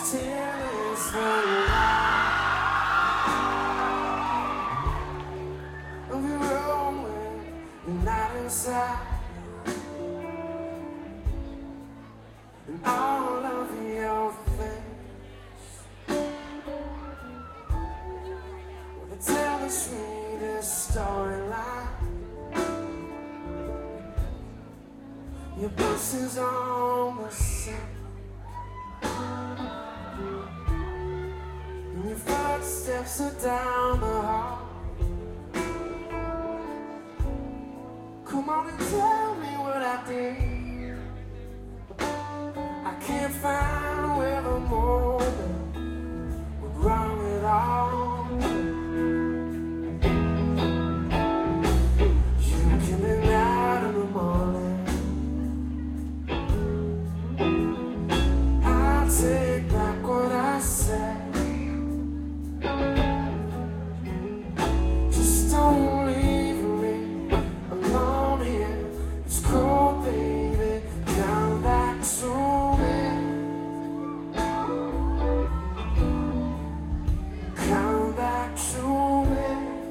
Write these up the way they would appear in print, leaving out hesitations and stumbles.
Still is the light of your own when you're not inside, and all of your things will tell the sweetest storyline. Your bus is on the set, and your footsteps are down the hall. Come on and tell me what I did. I can't find where the moment would wrong it all. You can be mad in the morning, I'll take back what I said. Just don't leave me alone here. It's cold, baby. Come back to me. Come back to me.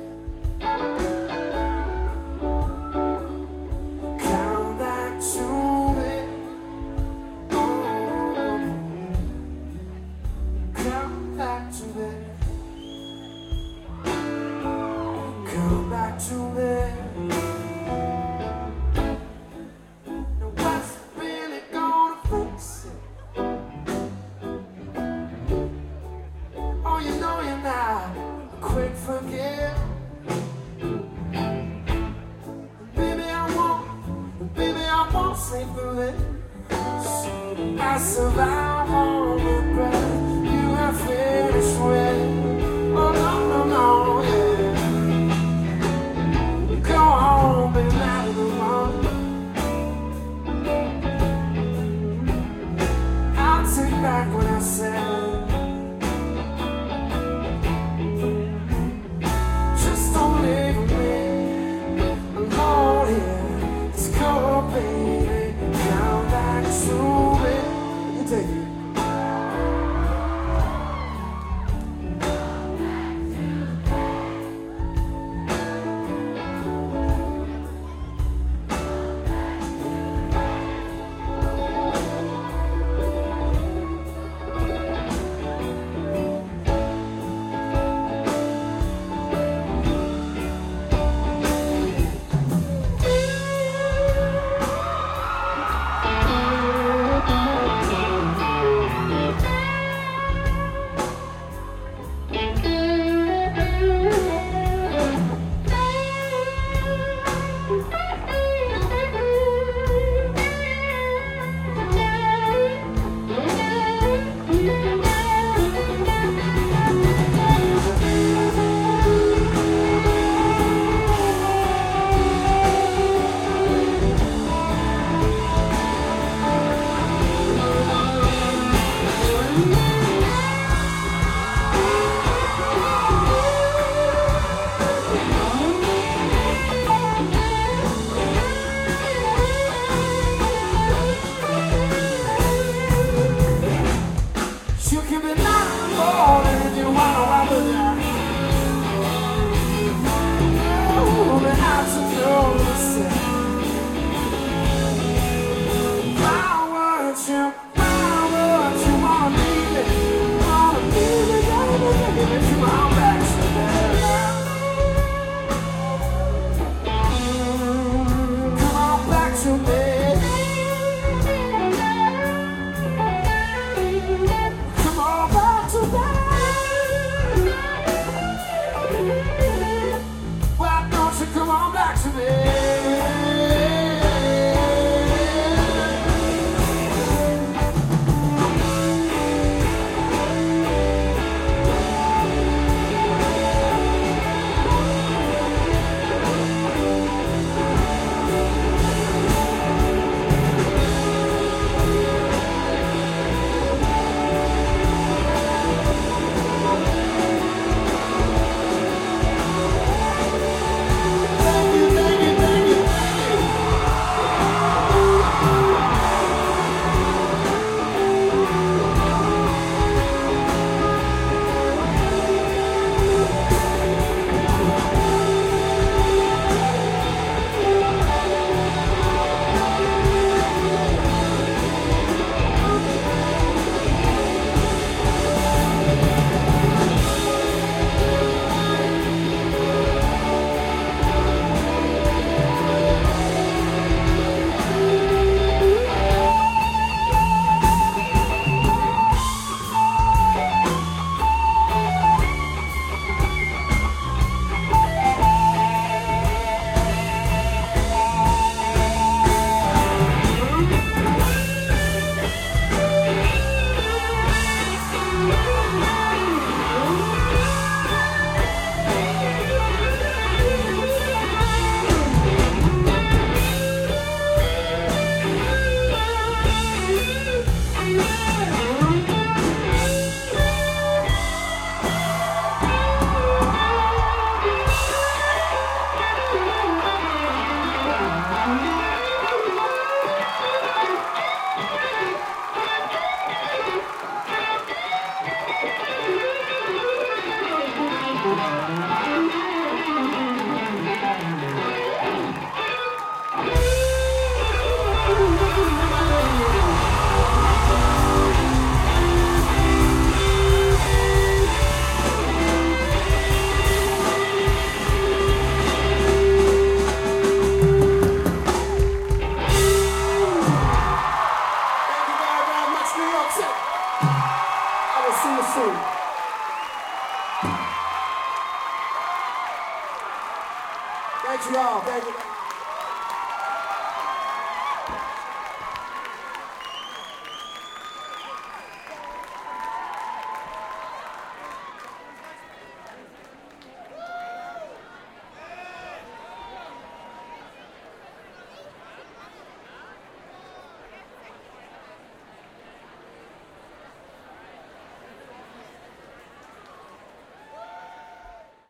Come back to me. Oh, come back to me. Come back to me. Now what's really gonna fix it? Oh, you know you're not a quick forget. Baby, I won't sleep through this. I survive on the breath you have finished with. Oh, no, no, no, yeah. Go on, be mad in the morning. I'll take back what I said. Just don't leave me alone here. It's cold, baby. Come back to me. You take it. You can be not more than you want to rob it down. Oh, but I took your mistake. Why would you wanna leave me? Wanna leave me, baby, come on back to me. Come on back to me. Why don't you come on back to me? New York City. I will see you soon. Thank you all. Thank you.